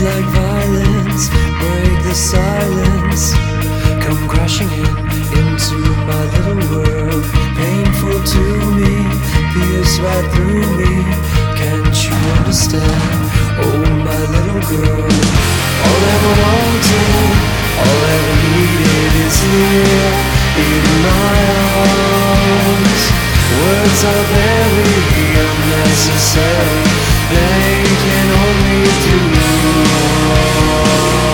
like violence break the silence, come crashing into my little world. Painful to me, pierce right through me. Can't you understand? Oh, my little girl. All ever wanted, all ever needed is here in my arms. Words are very unnecessary, they can only do wrong.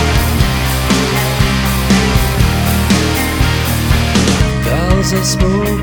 Bells are spoken